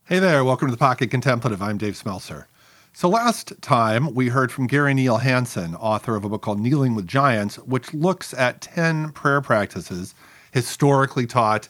Hey there, welcome to the Pocket Contemplative. I'm Dave Smelser. So last time we heard from Gary Neal Hansen, author of a book called Kneeling with Giants, which looks at 10 prayer practices historically taught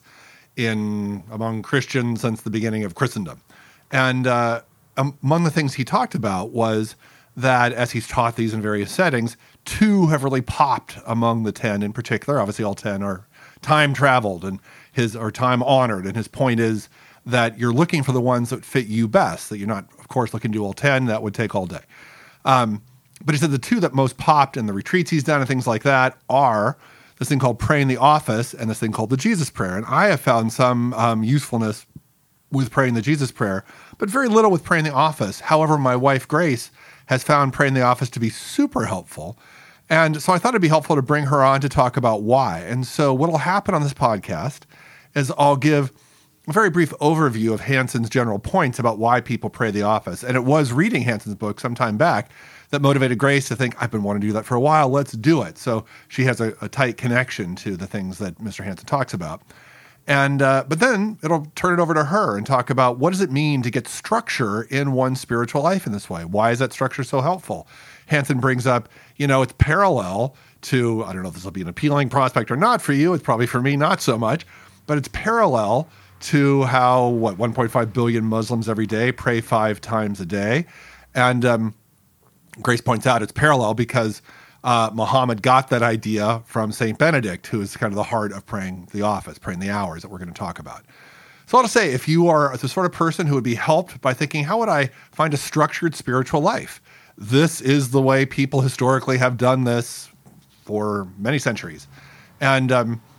among Christians since the beginning of Christendom. And among the things he talked about was that as he's taught these in various settings, 2 have really popped among the 10 in particular. Obviously all 10 are time traveled and time honored. And his point is that you're looking for the ones that fit you best, that you're not, of course, looking to do all 10. That would take all day. But he said the 2 that most popped in the retreats he's done and things like that are this thing called praying the office and this thing called the Jesus prayer. And I have found some usefulness with praying the Jesus prayer, but very little with praying the office. However, my wife, Grace, has found praying the office to be super helpful. And so I thought it'd be helpful to bring her on to talk about why. And so what'll happen on this podcast is I'll give a very brief overview of Hansen's general points about why people pray the office. And it was reading Hansen's book some time back that motivated Grace to think, I've been wanting to do that for a while, let's do it. So she has a tight connection to the things that Mr. Hansen talks about. And but then it'll turn it over to her and talk about what does it mean to get structure in one's spiritual life in this way? Why is that structure so helpful? Hansen brings up, it's parallel to, I don't know if this will be an appealing prospect or not for you. It's probably for me, not so much, but it's parallel to how, 1.5 billion Muslims every day pray 5 times a day. And Grace points out it's parallel because Muhammad got that idea from St. Benedict, who is kind of the heart of praying the office, praying the hours that we're going to talk about. So I'll just say, if you are the sort of person who would be helped by thinking, how would I find a structured spiritual life? This is the way people historically have done this for many centuries. And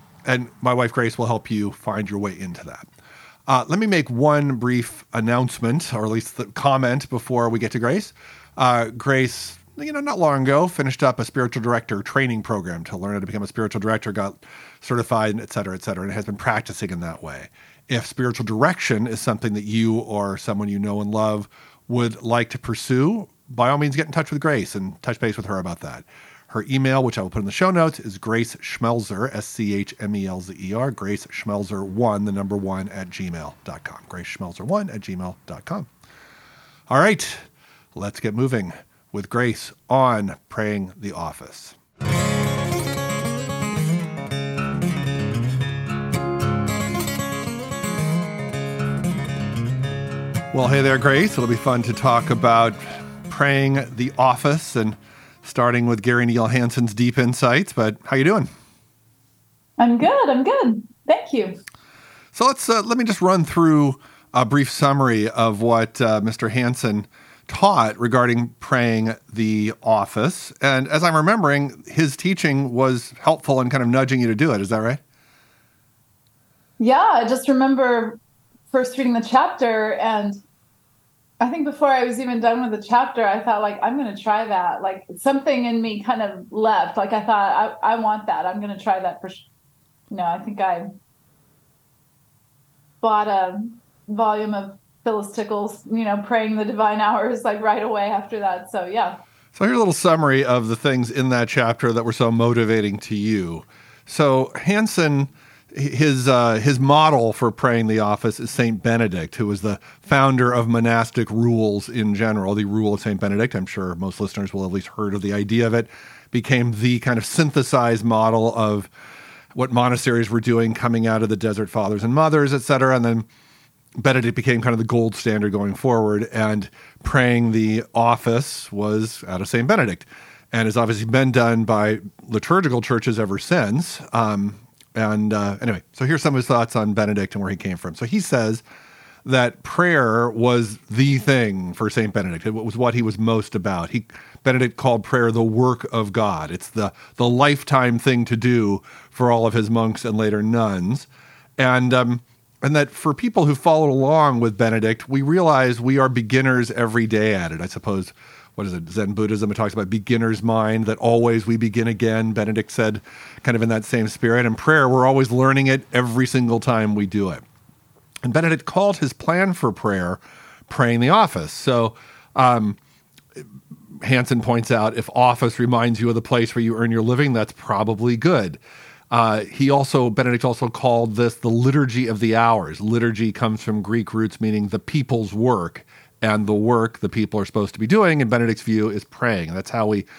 my wife, Grace, will help you find your way into that. Let me make one brief announcement, or at least the comment before we get to Grace. Grace, not long ago, finished up a spiritual director training program to learn how to become a spiritual director, got certified, et cetera, and has been practicing in that way. If spiritual direction is something that you or someone you know and love would like to pursue, by all means, get in touch with Grace and touch base with her about that. Her email, which I will put in the show notes, is Grace Schmelzer, SCHMELZER, Grace Schmelzer1, the number 1 at gmail.com. Grace Schmelzer1 at gmail.com. All right, let's get moving with Grace on praying the office. Well, hey there, Grace. It'll be fun to talk about praying the office and starting with Gary Neal Hansen's deep insights, but how you doing? I'm good. Thank you. So let me just run through a brief summary of what Mr. Hansen taught regarding praying the office. And as I'm remembering, his teaching was helpful in kind of nudging you to do it. Is that right? Yeah, I just remember first reading the chapter, and I think before I was even done with the chapter, I thought, I'm going to try that. Something in me kind of left. I thought, I want that. I'm going to try that for I think I bought a volume of Phyllis Tickle's, Praying the Divine Hours, right away after that. So, yeah. So here's a little summary of the things in that chapter that were so motivating to you. So Hansen, his model for praying the office is St. Benedict, who was the founder of monastic rules in general. The Rule of St. Benedict, I'm sure most listeners will have at least heard of the idea of it, became the kind of synthesized model of what monasteries were doing coming out of the Desert Fathers and Mothers, et cetera. And then Benedict became kind of the gold standard going forward, and praying the office was out of St. Benedict, and has obviously been done by liturgical churches ever since. Anyway, so here's some of his thoughts on Benedict and where he came from. So he says that prayer was the thing for St. Benedict. It was what he was most about. Benedict called prayer the work of God. It's the lifetime thing to do for all of his monks and later nuns. And that for people who followed along with Benedict, we realize we are beginners every day at it. I suppose, what is it, Zen Buddhism, it talks about beginner's mind, that always we begin again. Benedict said kind of in that same spirit. And prayer, we're always learning it every single time we do it. And Benedict called his plan for prayer praying the office. So Hansen points out, if office reminds you of the place where you earn your living, that's probably good. Benedict also called this the liturgy of the hours. Liturgy comes from Greek roots meaning the people's work, and the work the people are supposed to be doing, in Benedict's view, is praying. That's how we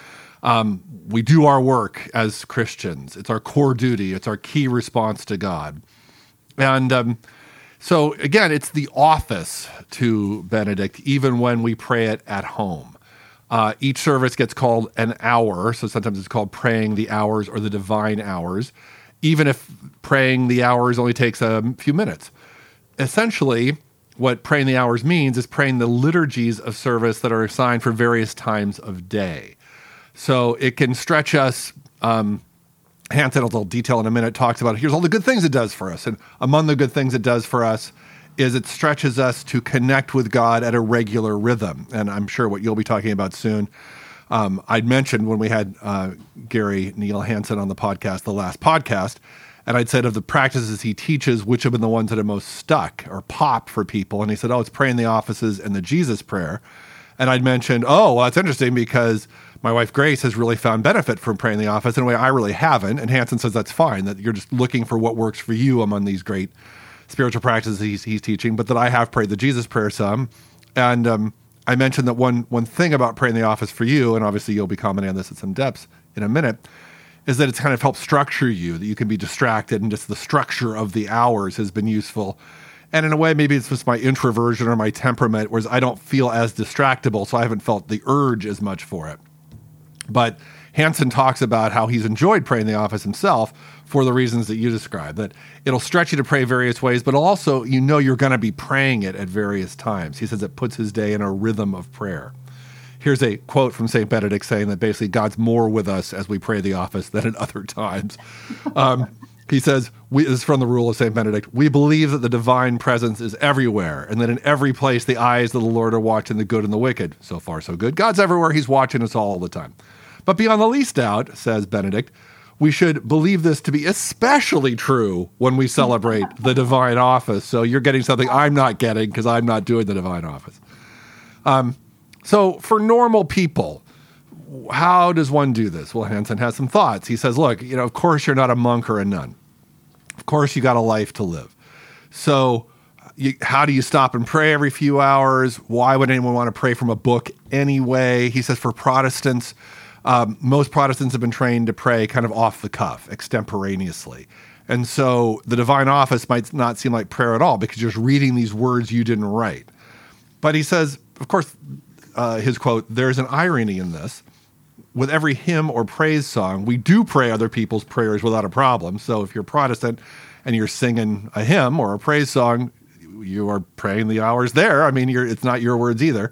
do our work as Christians. It's our core duty. It's our key response to God. And so again, it's the office to Benedict, even when we pray it at home. Each service gets called an hour, so sometimes it's called praying the hours or the divine hours, even if praying the hours only takes a few minutes. Essentially, what praying the hours means is praying the liturgies of service that are assigned for various times of day. So it can stretch us. Hansen, I'll detail in a minute, talks about here's all the good things it does for us. And among the good things it does for us is it stretches us to connect with God at a regular rhythm. And I'm sure what you'll be talking about soon. I'd mentioned when we had Gary Neal Hansen on the podcast, the last podcast, and I'd said of the practices he teaches, which have been the ones that are most stuck or pop for people. And he said, it's praying the offices and the Jesus prayer. And I'd mentioned, that's interesting because my wife Grace has really found benefit from praying the office in a way I really haven't. And Hansen says that's fine, that you're just looking for what works for you among these great spiritual practices he's teaching, but that I have prayed the Jesus prayer some. And I mentioned that one thing about praying the office for you, and obviously you'll be commenting on this at some depths in a minute, is that it's kind of helped structure you, that you can be distracted, and just the structure of the hours has been useful. And in a way, maybe it's just my introversion or my temperament, whereas I don't feel as distractible, so I haven't felt the urge as much for it. But Hansen talks about how he's enjoyed praying the office himself for the reasons that you described, that it'll stretch you to pray various ways, but also you're going to be praying it at various times. He says it puts his day in a rhythm of prayer. Here's a quote from St. Benedict saying that basically God's more with us as we pray the office than at other times. He says, this is from the Rule of St. Benedict, we believe that the divine presence is everywhere and that in every place the eyes of the Lord are watching the good and the wicked. So far, so good. God's everywhere. He's watching us all the time. But beyond the least doubt, says Benedict, we should believe this to be especially true when we celebrate the divine office. So you're getting something I'm not getting because I'm not doing the divine office. So for normal people, how does one do this? Well, Hansen has some thoughts. He says, look, of course you're not a monk or a nun. Of course you got a life to live. So how do you stop and pray every few hours? Why would anyone want to pray from a book anyway? He says for Protestants, most Protestants have been trained to pray kind of off the cuff, extemporaneously. And so the divine office might not seem like prayer at all because you're just reading these words you didn't write. But he says, of course, his quote, there's an irony in this. With every hymn or praise song, we do pray other people's prayers without a problem. So if you're Protestant and you're singing a hymn or a praise song, you are praying the hours there. I mean, it's not your words either.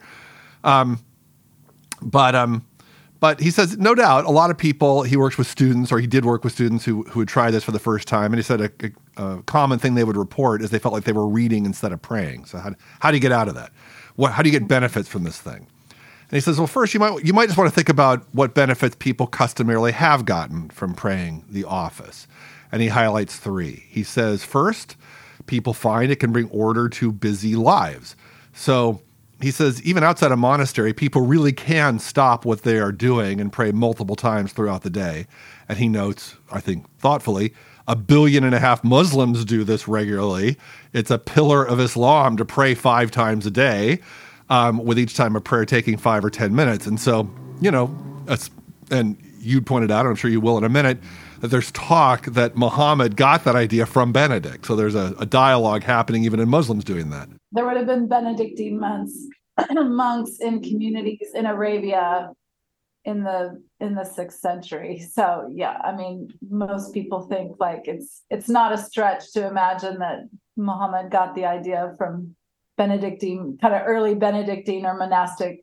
But he says, no doubt, a lot of people, he works with students, or he did work with students who would try this for the first time. And he said a common thing they would report is they felt like they were reading instead of praying. So how do you get out of that? How do you get benefits from this thing? And he says, well, first, you might just want to think about what benefits people customarily have gotten from praying the office. And he highlights 3. He says, first, people find it can bring order to busy lives. So he says, even outside a monastery, people really can stop what they are doing and pray multiple times throughout the day. And he notes, I think thoughtfully, 1.5 billion Muslims do this regularly. It's a pillar of Islam to pray 5 times a day, with each time of prayer taking 5 or 10 minutes. And so, and you pointed out, and I'm sure you will in a minute, that there's talk that Muhammad got that idea from Benedict. So there's a dialogue happening even in Muslims doing that. There would have been Benedictine monks in communities in Arabia in the 6th century. So yeah, I mean, most people think like it's not a stretch to imagine that Muhammad got the idea from Benedictine, kind of early Benedictine or monastic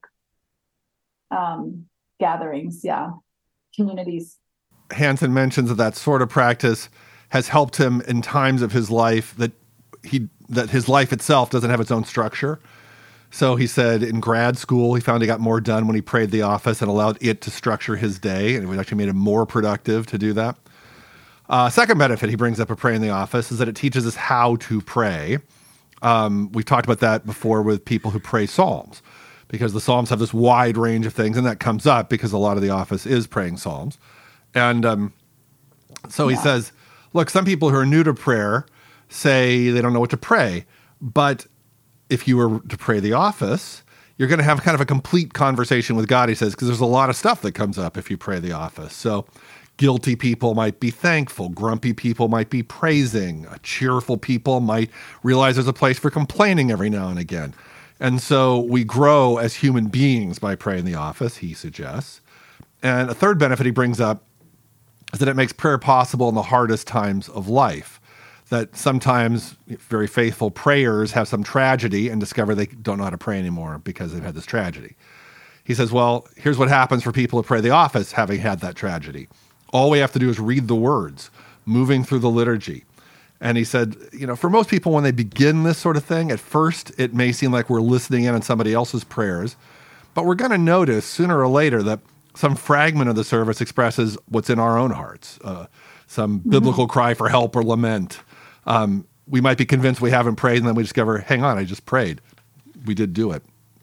gatherings, communities. Hansen mentions that sort of practice has helped him in times of his life that his life itself doesn't have its own structure. So he said in grad school, he found he got more done when he prayed the office and allowed it to structure his day, and it actually made him more productive to do that. Second benefit he brings up of praying the office is that it teaches us how to pray. We've talked about that before with people who pray psalms, because the psalms have this wide range of things, and that comes up because a lot of the office is praying psalms. And so he says, Look, some people who are new to prayer say they don't know what to pray. But if you were to pray the office, you're going to have kind of a complete conversation with God, he says, because there's a lot of stuff that comes up if you pray the office. So guilty people might be thankful. Grumpy people might be praising. Cheerful people might realize there's a place for complaining every now and again. And so we grow as human beings by praying the office, he suggests. And a third benefit he brings up is that it makes prayer possible in the hardest times of life. That sometimes very faithful prayers have some tragedy and discover they don't know how to pray anymore because they've had this tragedy. He says, well, here's what happens for people who pray the office having had that tragedy. All we have to do is read the words, moving through the liturgy. And he said, for most people, when they begin this sort of thing, at first it may seem like we're listening in on somebody else's prayers, but we're going to notice sooner or later that some fragment of the service expresses what's in our own hearts, some biblical cry for help or lament. We might be convinced we haven't prayed, and then we discover, hang on, I just prayed. We did do it.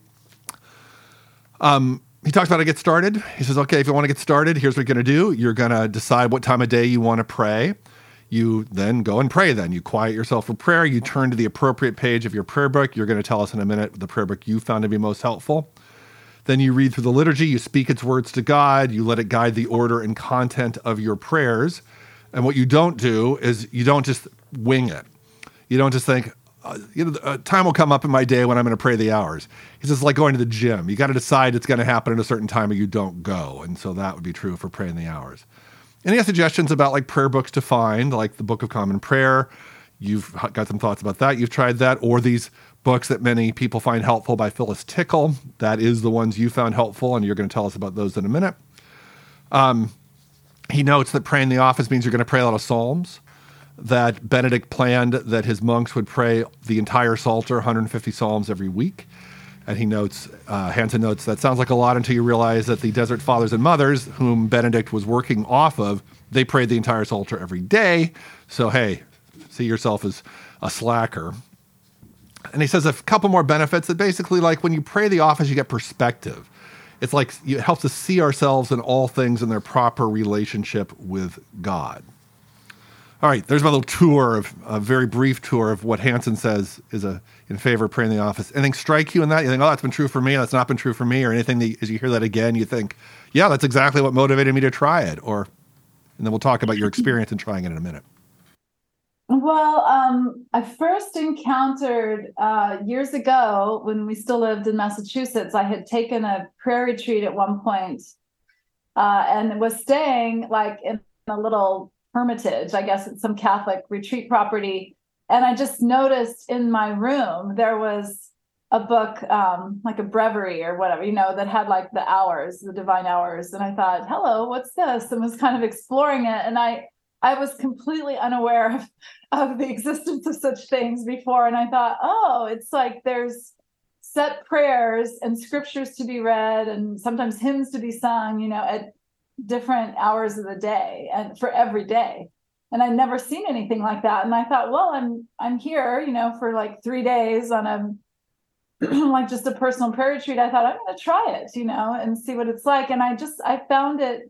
He talks about how to get started. He says, okay, if you want to get started, here's what you're going to do. You're going to decide what time of day you want to pray. You then go and pray then. You quiet yourself for prayer. You turn to the appropriate page of your prayer book. You're going to tell us in a minute the prayer book you found to be most helpful. Then you read through the liturgy. You speak its words to God. You let it guide the order and content of your prayers. And what you don't do is you don't just wing it. You don't just think, time will come up in my day when I'm going to pray the hours. He says, it's like going to the gym. You got to decide it's going to happen at a certain time or you don't go. And so that would be true for praying the hours. And he has suggestions about like prayer books to find, like the Book of Common Prayer. You've got some thoughts about that. You've tried that. Or these books that many people find helpful by Phyllis Tickle. That is the ones you found helpful, and you're going to tell us about those in a minute. He notes that praying the office means you're going to pray a lot of psalms, that Benedict planned that his monks would pray the entire Psalter, 150 psalms every week. And he notes, Hansen notes, that sounds like a lot until you realize that the Desert Fathers and Mothers, whom Benedict was working off of, they prayed the entire Psalter every day. So, hey, see yourself as a slacker. And he says a couple more benefits that basically, like when you pray the office, you get perspective. It's like it helps us see ourselves in all things in their proper relationship with God. All right, there's my little tour, a very brief tour of what Hansen says is in favor of praying in the office. Anything strike you in that? You think, oh, that's been true for me, that's not been true for me, or anything that as you hear that again, you think, yeah, that's exactly what motivated me to try it. And then we'll talk about your experience in trying it in a minute. Well, I first encountered years ago when we still lived in Massachusetts. I had taken a prayer retreat at one point and was staying like in a little hermitage, I guess it's some Catholic retreat property. And I just noticed in my room, there was a book, like a breviary or whatever, that had like the hours, the divine hours. And I thought, hello, what's this? And was kind of exploring it. And I was completely unaware of the existence of such things before. And I thought, oh, it's like there's set prayers and scriptures to be read and sometimes hymns to be sung, at different hours of the day and for every day. And I'd never seen anything like that. And I thought, well, I'm here, for like 3 days on a like just a personal prayer retreat. I thought I'm going to try it, and see what it's like. And I just found it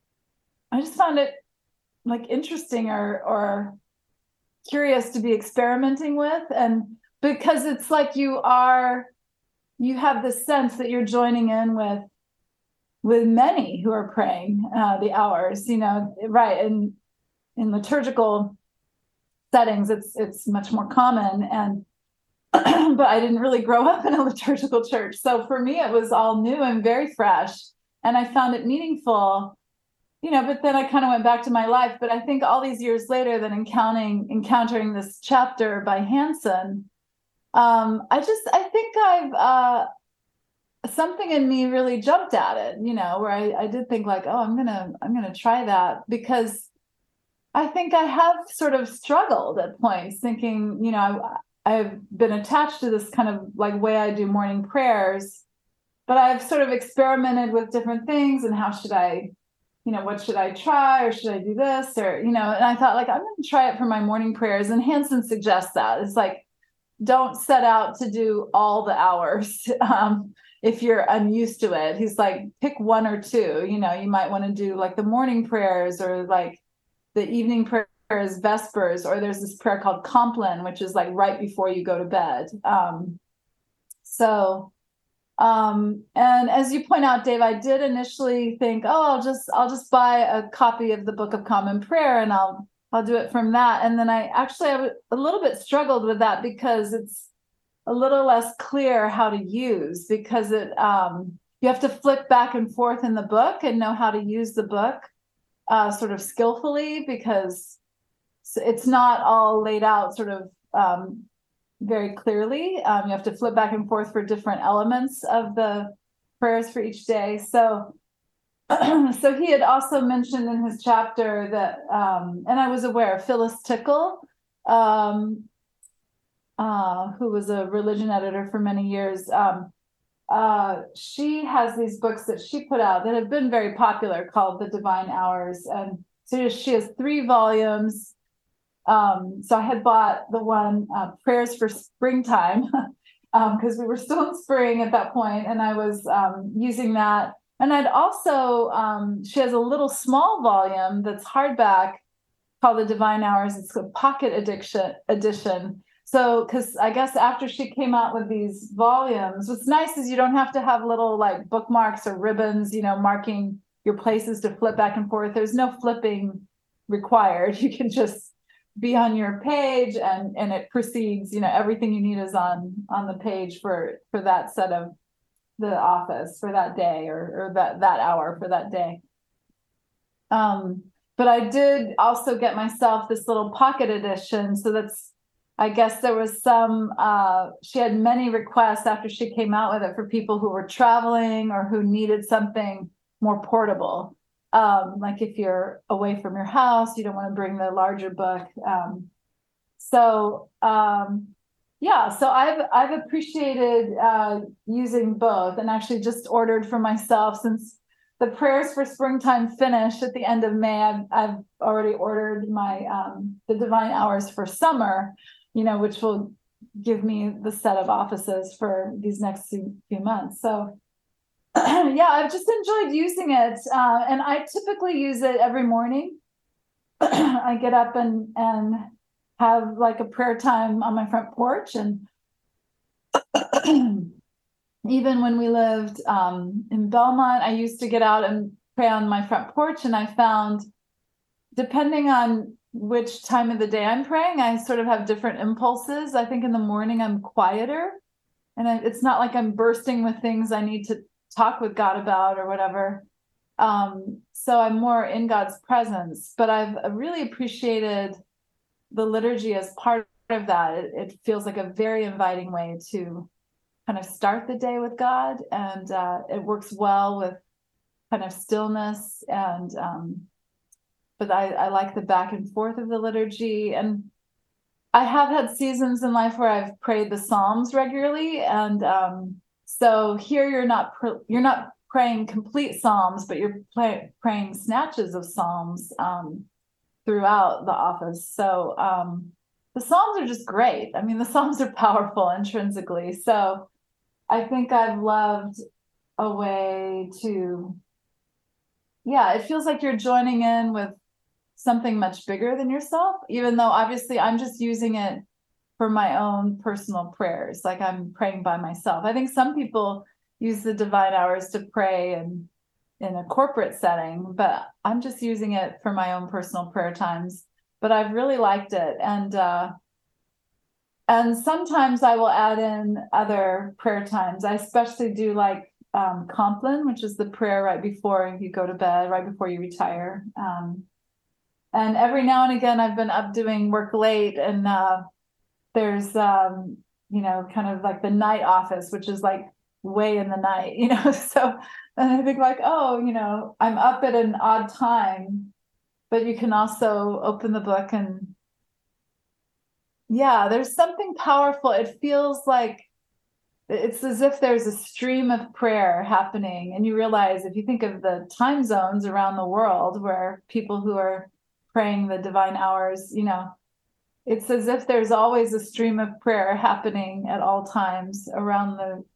like interesting or curious to be experimenting with. And because it's like you have this sense that you're joining in with many who are praying the hours, right. And in liturgical settings, it's much more common. And, but I didn't really grow up in a liturgical church. So for me, it was all new and very fresh. And I found it meaningful, but then I kind of went back to my life. But I think all these years later that encountering this chapter by Hansen, I think I've, something in me really jumped at it, where I did think like, oh, I'm going to try that, because I think I have sort of struggled at points thinking, I've been attached to this kind of like way I do morning prayers, but I've sort of experimented with different things and how should I, what should I try, or should I do this, or, and I thought like, I'm going to try it for my morning prayers. And Hansen suggests that it's like, don't set out to do all the hours. If you're unused to it, he's like, pick one or two, you might want to do like the morning prayers or like the evening prayers is Vespers, or there's this prayer called Compline, which is like right before you go to bed. And as you point out, Dave, I did initially think, oh, I'll just buy a copy of the Book of Common Prayer and I'll do it from that. And then I a little bit struggled with that because it's a little less clear how to use, because you have to flip back and forth in the book and know how to use the book sort of skillfully, because it's not all laid out sort of very clearly. You have to flip back and forth for different elements of the prayers for each day. So, so he had also mentioned in his chapter that, and I was aware, Phyllis Tickle, who was a religion editor for many years, she has these books that she put out that have been very popular called The Divine Hours. And so she has 3 volumes. So I had bought the one, Prayers for Springtime, because we were still in spring at that point, and I was using that. And I'd also, she has a little small volume that's hardback called The Divine Hours. It's a pocket edition. So, because I guess after she came out with these volumes, what's nice is you don't have to have little like bookmarks or ribbons, marking your places to flip back and forth. There's no flipping required. You can just be on your page and it proceeds, everything you need is on the page for that set of the office for that day or that hour for that day. But I did also get myself this little pocket edition. So I guess there was she had many requests after she came out with it for people who were traveling or who needed something more portable. Like if you're away from your house, you don't want to bring the larger book. So I've appreciated using both, and actually just ordered for myself, since the Prayers for Springtime finish at the end of May. I've already ordered my the Divine Hours for summer, which will give me the set of offices for these next few months. So yeah, I've just enjoyed using it. And I typically use it every morning. I get up and have like a prayer time on my front porch. And even when we lived in Belmont, I used to get out and pray on my front porch. And I found, depending on which time of the day I'm praying, I sort of have different impulses. I think in the morning I'm quieter, and it's not like I'm bursting with things I need to talk with God about or whatever. So I'm more in God's presence, but I've really appreciated the liturgy as part of that. It feels like a very inviting way to kind of start the day with God, and it works well with kind of stillness. And but I like the back and forth of the liturgy. And I have had seasons in life where I've prayed the Psalms regularly, and so here you're not praying complete Psalms, but you're praying snatches of Psalms throughout the office. So the Psalms are just great. I mean, the Psalms are powerful intrinsically. So I think I've loved a way to, it feels like you're joining in with something much bigger than yourself, even though obviously I'm just using it for my own personal prayers. Like I'm praying by myself. I think some people use the Divine Hours to pray in a corporate setting, but I'm just using it for my own personal prayer times. But I've really liked it. And sometimes I will add in other prayer times. I especially do like Compline, which is the prayer right before you go to bed, right before you retire. And every now and again, I've been up doing work late, and there's, kind of like the night office, which is like way in the night, so, and I think like, oh, I'm up at an odd time, but you can also open the book and there's something powerful. It feels like it's as if there's a stream of prayer happening. And you realize, if you think of the time zones around the world where people who are praying the Divine Hours, it's as if there's always a stream of prayer happening at all times around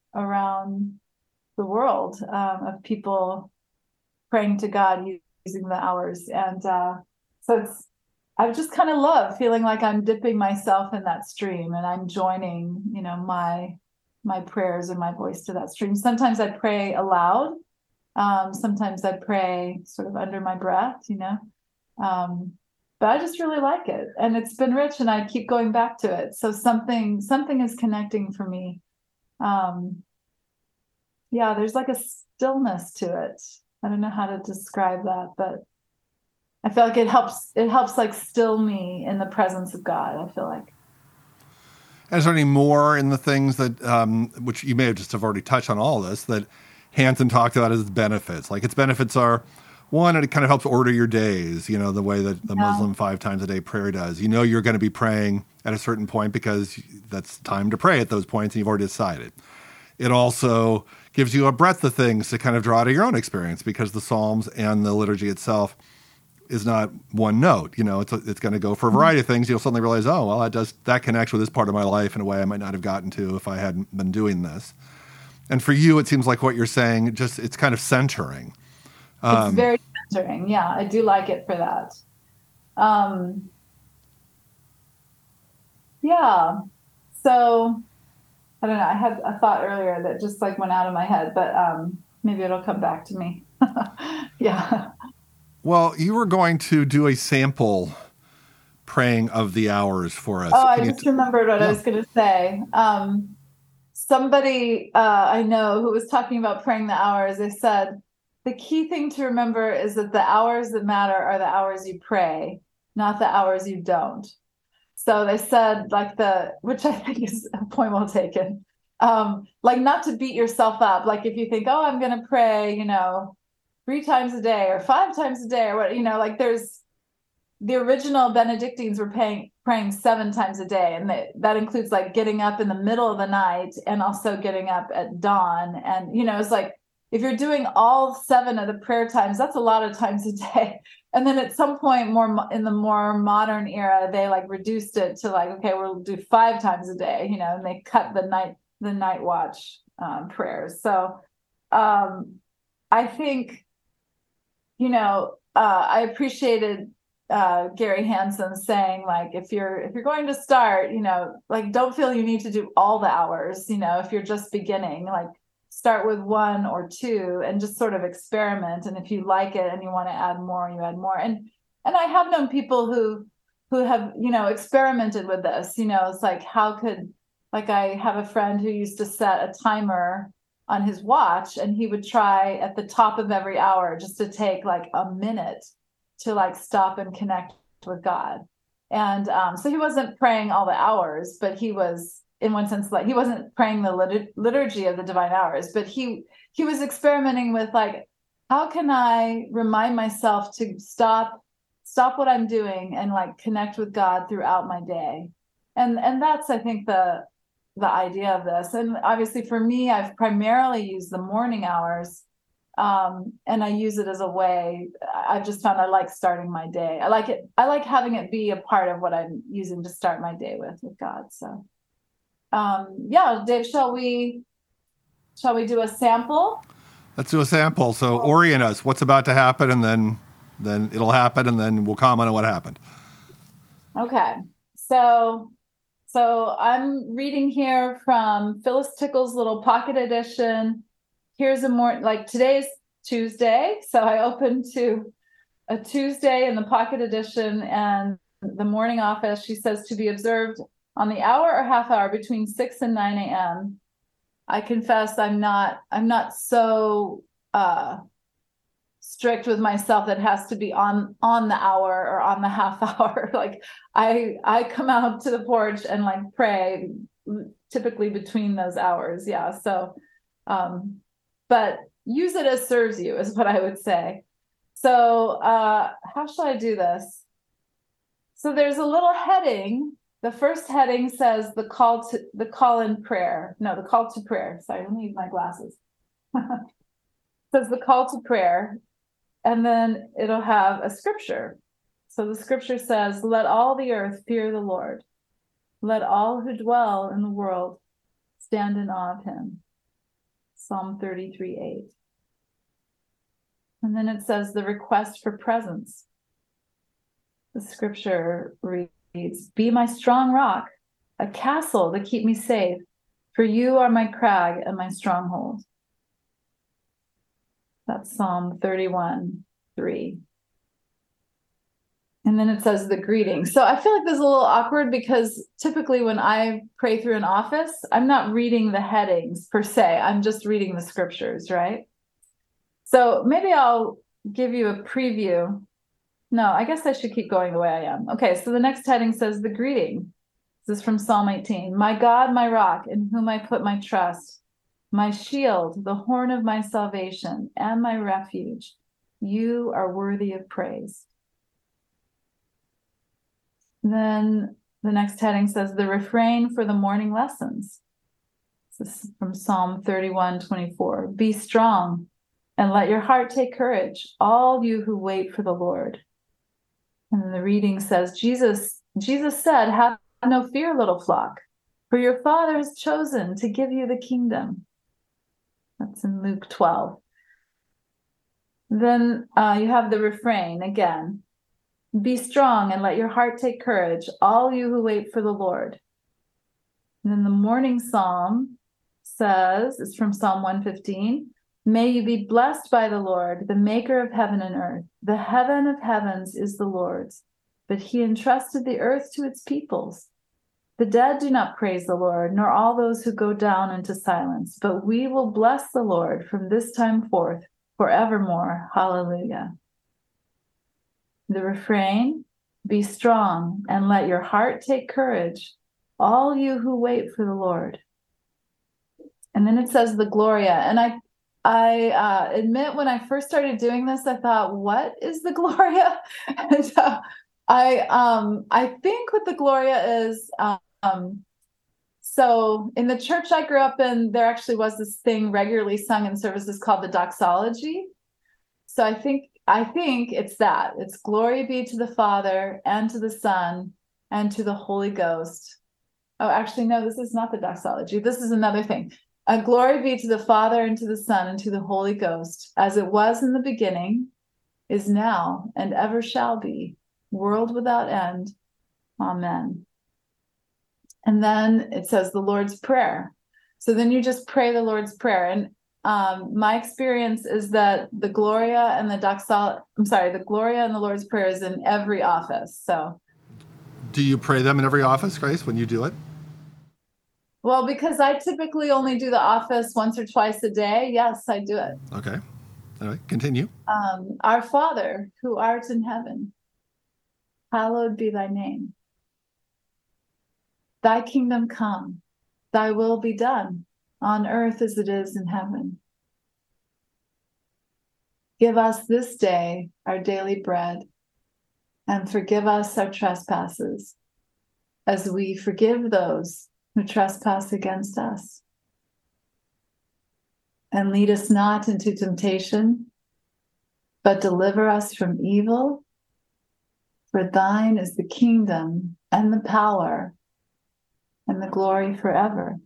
the world, of people praying to God using the hours. And so I just kind of love feeling like I'm dipping myself in that stream and I'm joining, my prayers and my voice to that stream. Sometimes I pray aloud. Sometimes I pray sort of under my breath. But I just really like it, and it's been rich, and I keep going back to it. So something is connecting for me. Yeah, there's like a stillness to it. I don't know how to describe that, but I feel like it helps like still me in the presence of God, I feel like. And is there any more in the things that, which you may have just have already touched on all this, that Hansen talked about as benefits? Like its benefits are, one, it kind of helps order your days, the way that the Muslim 5 times a day prayer does. You're going to be praying at a certain point because that's time to pray at those points and you've already decided. It also gives you a breadth of things to kind of draw to your own experience because the Psalms and the liturgy itself is not one note. It's going to go for a variety of things. You'll suddenly realize, oh, well, that connects with this part of my life in a way I might not have gotten to if I hadn't been doing this. And for you, it seems like what you're saying, it's kind of centering. It's very centering. Yeah, I do like it for that. Yeah. So I don't know. I had a thought earlier that just like went out of my head, but maybe it'll come back to me. Yeah. Well, you were going to do a sample praying of the hours for us. Oh, I just remembered what I was going to say. Somebody I know who was talking about praying the hours, they said, the key thing to remember is that the hours that matter are the hours you pray, not the hours you don't. So they said, which I think is a point well taken, like not to beat yourself up. Like if you think, oh, I'm going to pray, 3 times a day or 5 times a day or what, like there's the original Benedictines were praying 7 times a day. And that includes like getting up in the middle of the night and also getting up at dawn. And, it's like, if you're doing all 7 of the prayer times, that's a lot of times a day. And then at some point more in the more modern era, they like reduced it to like, okay, we'll do 5 times a day, and they cut the night watch prayers. So I think, I appreciated Gary Hansen saying like, if you're going to start, like don't feel you need to do all the hours, if you're just beginning, like start with 1 or 2 and just sort of experiment. And if you like it and you want to add more, you add more. And I have known people who have, experimented with this, it's like, I have a friend who used to set a timer on his watch and he would try at the top of every hour just to take like a minute to like stop and connect with God. And so he wasn't praying all the hours, but he was, in one sense, like he wasn't praying the liturgy of the divine hours, but he was experimenting with like, how can I remind myself to stop what I'm doing and like connect with God throughout my day. And that's, I think, the idea of this. And obviously for me, I've primarily used the morning hours. And I use it as a way. I've just found I like starting my day. I like having it be a part of what I'm using to start my day with God. So yeah, Dave, shall we do a sample? Let's do a sample. So orient us. What's about to happen, and then it'll happen, and then we'll comment on what happened. Okay. So I'm reading here from Phyllis Tickle's little pocket edition. Here's today's Tuesday. So I opened to a Tuesday in the pocket edition, and the morning office, she says, to be observed on the hour or half hour between 6 and 9 a.m. I confess I'm not so strict with myself that has to be on the hour or on the half hour. Like I come out to the porch and like pray typically between those hours. Yeah. So but use it as serves you is what I would say. So how shall I do this? So there's a little heading. The first heading says the call to prayer. Sorry, let me use my glasses. Says the call to prayer. And then it'll have a scripture. So the scripture says, let all the earth fear the Lord. Let all who dwell in the world stand in awe of him. Psalm 33:8. And then it says the request for presence. The scripture reads, "Be my strong rock, a castle to keep me safe, for you are my crag and my stronghold." That's Psalm 31:3. And then it says the greeting. So I feel like this is a little awkward because typically when I pray through an office, I'm not reading the headings per se. I'm just reading the scriptures, right? So maybe I'll give you a preview. No, I guess I should keep going the way I am. Okay, so the next heading says the greeting. This is from Psalm 18. "My God, my rock, in whom I put my trust, my shield, the horn of my salvation, and my refuge. You are worthy of praise." Then the next heading says the refrain for the morning lessons. This is from Psalm 31:24. "Be strong and let your heart take courage, all you who wait for the Lord." And then the reading says, Jesus said, "Have no fear, little flock, for your Father has chosen to give you the kingdom." That's in Luke 12. Then you have the refrain again. "Be strong and let your heart take courage, all you who wait for the Lord." And then the morning psalm says, it's from Psalm 115, "May you be blessed by the Lord, the maker of heaven and earth. The heaven of heavens is the Lord's, but he entrusted the earth to its peoples. The dead do not praise the Lord, nor all those who go down into silence, but we will bless the Lord from this time forth, forevermore. Hallelujah." The refrain, "Be strong and let your heart take courage, all you who wait for the Lord." And then it says the Gloria. And I admit when I first started doing this, I thought, what is the Gloria? And I think what the Gloria is, so in the church I grew up in, there actually was this thing regularly sung in services called the doxology. So I think it's that. It's glory be to the Father and to the Son and to the Holy Ghost. Oh, actually, no, this is not the doxology. This is another thing. Glory be to the Father and to the Son and to the Holy Ghost, as it was in the beginning, is now, and ever shall be, world without end. Amen. And then it says the Lord's Prayer. So then you just pray the Lord's Prayer. And my experience is that the Gloria and the Gloria and the Lord's Prayer is in every office. So, do you pray them in every office, Grace, when you do it? Well, because I typically only do the office once or twice a day. Yes, I do it. Okay. All right, continue. "Our Father, who art in heaven, hallowed be thy name. Thy kingdom come, thy will be done, on earth as it is in heaven. Give us this day our daily bread, and forgive us our trespasses, as we forgive those who trespass against us. And lead us not into temptation, but deliver us from evil. For thine is the kingdom and the power and the glory forever."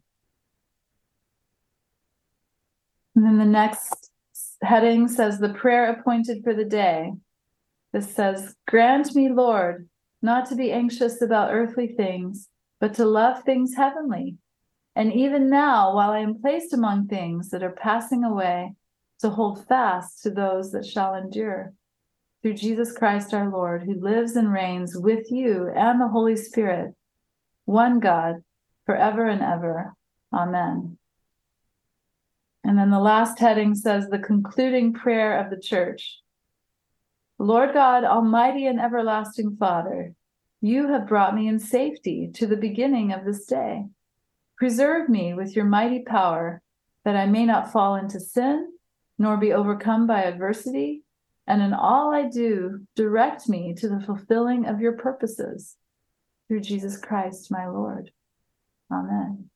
And then the next heading says the prayer appointed for the day. This says, "Grant me, Lord, not to be anxious about earthly things, but to love things heavenly. And even now, while I am placed among things that are passing away, to hold fast to those that shall endure. Through Jesus Christ our Lord, who lives and reigns with you and the Holy Spirit, one God, forever and ever. Amen." And then the last heading says the concluding prayer of the church. "Lord God, Almighty and everlasting Father, you have brought me in safety to the beginning of this day. Preserve me with your mighty power, that I may not fall into sin, nor be overcome by adversity, and in all I do, direct me to the fulfilling of your purposes. Through Jesus Christ, my Lord. Amen."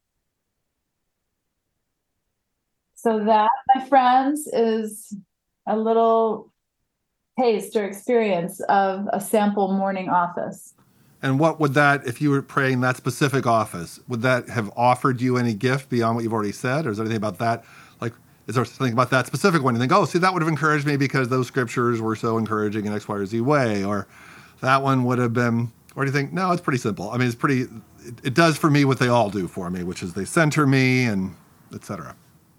So that, my friends, is a little taste or experience of a sample morning office. And what would that, if you were praying that specific office, would that have offered you any gift beyond what you've already said? Or is there anything about that? Like, is there something about that specific one? You think, oh, see, that would have encouraged me because those scriptures were so encouraging in X, Y, or Z way. Or That one would have been, or do you think, no, it's pretty simple. I mean, it does for me what they all do for me, which is they center me and etc.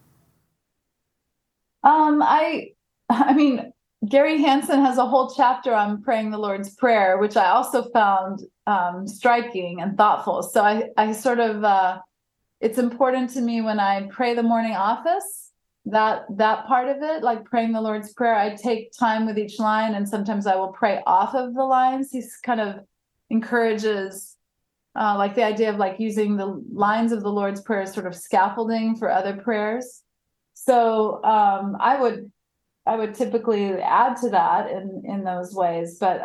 I mean, Gary Hansen has a whole chapter on praying the Lord's Prayer, which I also found striking and thoughtful. So I sort of, it's important to me when I pray the morning office, that part of it, like praying the Lord's Prayer, I take time with each line, and sometimes I will pray off of the lines. He kind of encourages like the idea of like using the lines of the Lord's Prayer as sort of scaffolding for other prayers. So I would typically add to that in those ways, but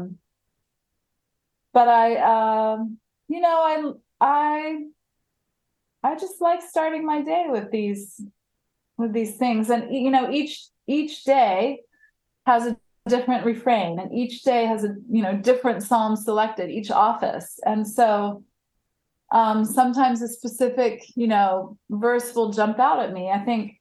I just like starting my day with these things, and each day has a different refrain, and each day has a different psalm selected, each office, and so sometimes a specific verse will jump out at me. I think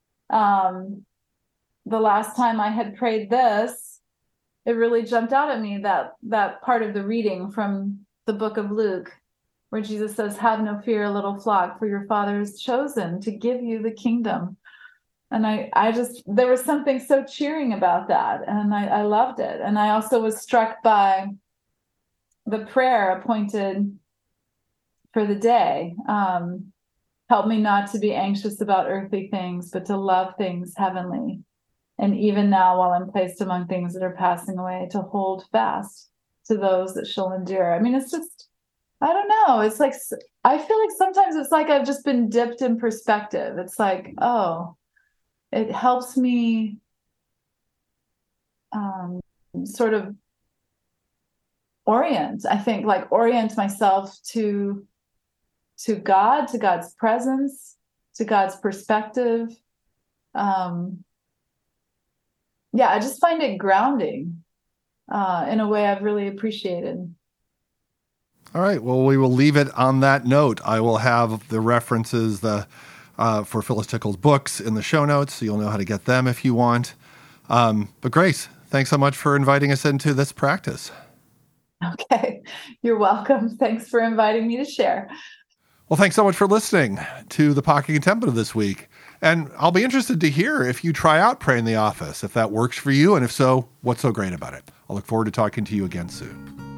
the last time I had prayed this, it really jumped out at me, that part of the reading from the book of Luke, where Jesus says, "Have no fear, little flock, for your Father has chosen to give you the kingdom." And I just, there was something so cheering about that, and I loved it. And I also was struck by the prayer appointed for the day. Help me not to be anxious about earthly things, but to love things heavenly. And even now, while I'm placed among things that are passing away, to hold fast to those that shall endure. I mean, it's just, I don't know. It's like, I feel like sometimes it's like I've just been dipped in perspective. It's like, oh, it helps me sort of orient myself to God, to God's presence, to God's perspective. I just find it grounding in a way I've really appreciated. All right. Well, we will leave it on that note. I will have the references for Phyllis Tickle's books in the show notes, so you'll know how to get them if you want. But Grace, thanks so much for inviting us into this practice. Okay. You're welcome. Thanks for inviting me to share. Well, thanks so much for listening to the Pocket Contemplative this week. And I'll be interested to hear if you try out Pray in the Office, if that works for you, and if so, what's so great about it. I'll look forward to talking to you again soon.